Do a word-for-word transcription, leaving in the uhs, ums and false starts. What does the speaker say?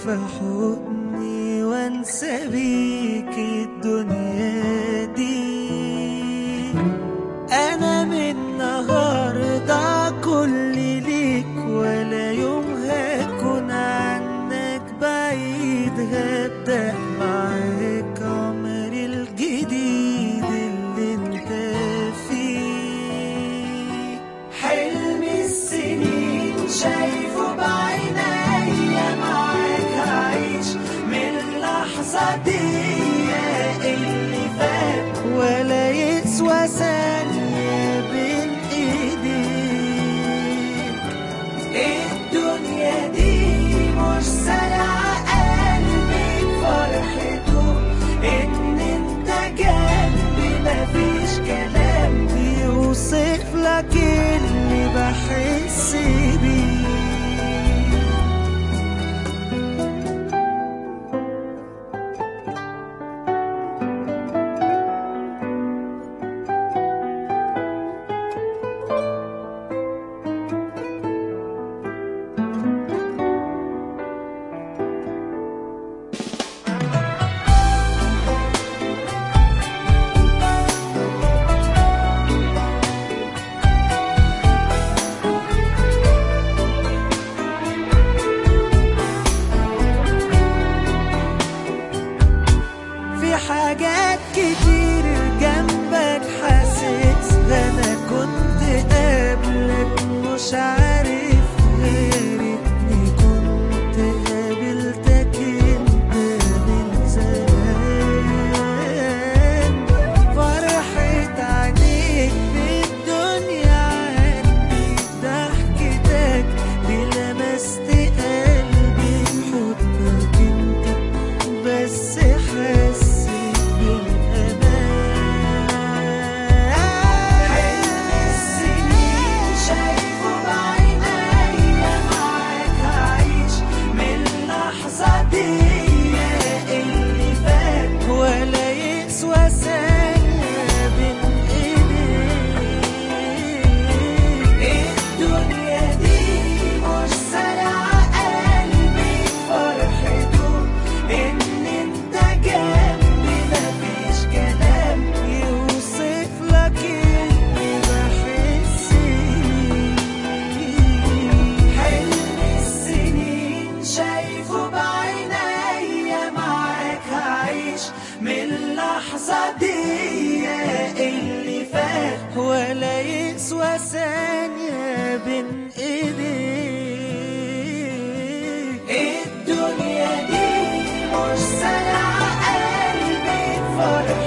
في حضني وانسى بيك الدنيا دي. انا من النهارده كل ليك، ولا يوم هكون عنك بعيد. هبدأ معاك عمري الجديد اللي انت فيه. حلم السنين شايفه بعينيا، معاك هعيش من اللحظة دي. اللي فات ولا يسوى ثانية بين ايديك. الدنيا دي مش سرعة قلبي فرحته، ان انت جنبي مفيش كلام يوصف لك اللي بحس بيه. حاجات كتير جنبك حاسسها، انا كنت قبلك مش عارف. غيرتني كنت قابلتك انت من زمان. فرحة عينيك بالدنيا عني، ضحكتك بلمست قلبي. حضنك انت بس حاسس من اللحظة دي. اللي فات ولا يسوى ثانية بين ايديك. الدنيا دي مش سرعة قلبي فرح